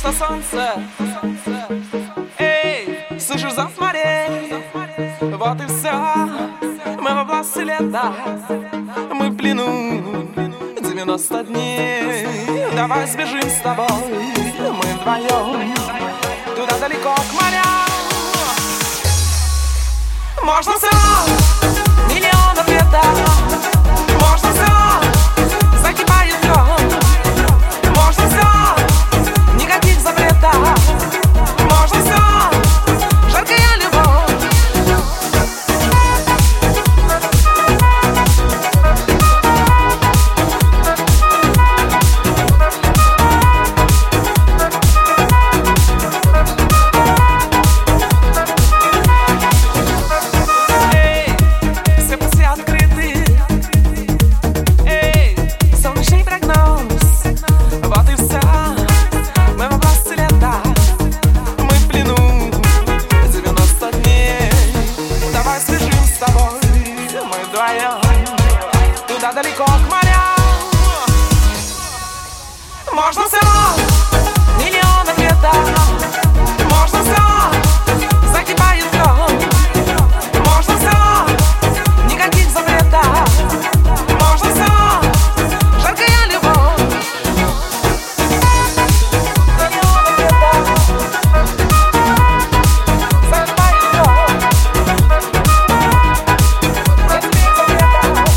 что солнце. Эй, слышишь, зов морей? Вот и все, мы в области лета, мы в плену 90 дней. Давай сбежим с тобой, мы вдвоем, туда далеко к морям. Можно все, миллионов летах. Можно все, закипает кровь. Можно все, никаких запретов. Можно все, жаркая любовь. Эй, все пути открыты. Эй, солнечный прогноз. Вот и все, мы в области лета, мы в плену 90 дней. Давай сбежим с тобой, мы вдвоем, туда далеко к морям. Можно все, миллионов летах. Можно все, закипает кровь. Можно все, никаких запретов. Можно все, жаркая любовь. Миллионов летах. Закипает кровь. Никаких запретов.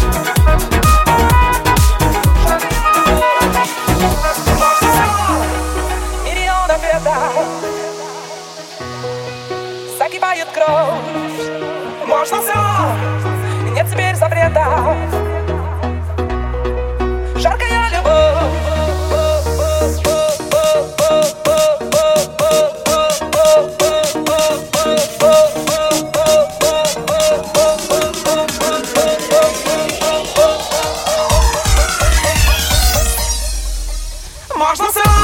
Можно все, миллионов летах. Закипает кровь. Можно все, нет теперь запретов. Жаркая любовь. Можно все.